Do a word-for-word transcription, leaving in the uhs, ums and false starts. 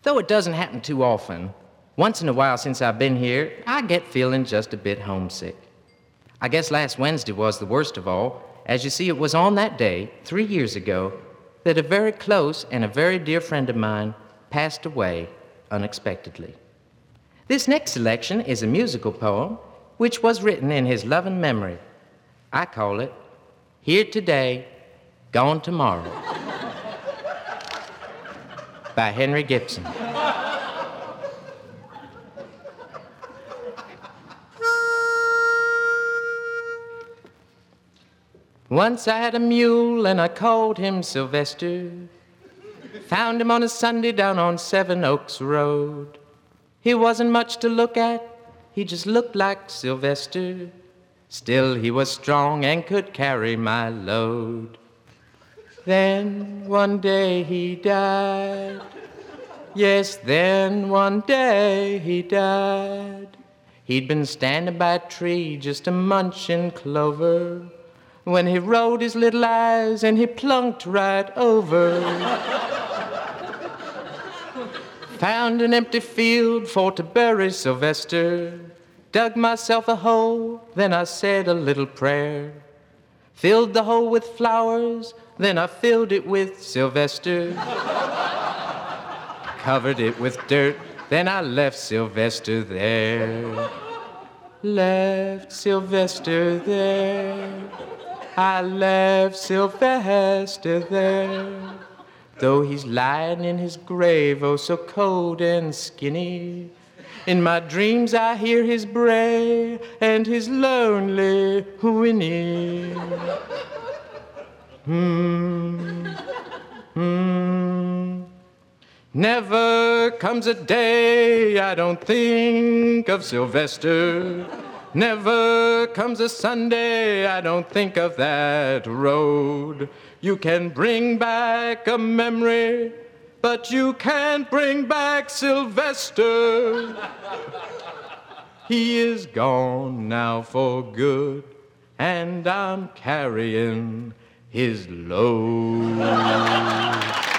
Though it doesn't happen too often, once in a while since I've been here, I get feeling just a bit homesick. I guess last Wednesday was the worst of all. As you see, it was on that day, three years ago, that a very close and a very dear friend of mine passed away unexpectedly. This next selection is a musical poem which was written in his loving memory. I call it Here Today, Gone Tomorrow by Henry Gibson. Once I had a mule and I called him Sylvester. Found him on a Sunday down on Seven Oaks Road. He wasn't much to look at, he just looked like Sylvester. Still he was strong and could carry my load. Then one day he died. Yes, then one day he died. He'd been standing by a tree just a munching clover when he rolled his little eyes and he plunked right over. Found an empty field for to bury Sylvester. Dug myself a hole, then I said a little prayer. Filled the hole with flowers, then I filled it with Sylvester. Covered it with dirt, then I left Sylvester there. Left Sylvester there. I left Sylvester there. Though he's lying in his grave, oh so cold and skinny, in my dreams I hear his bray and his lonely whinny. Hmm, hmm. Never comes a day I don't think of Sylvester. Never comes a Sunday I don't think of that road. You can bring back a memory, but you can't bring back Sylvester. He is gone now for good, and I'm carrying his load.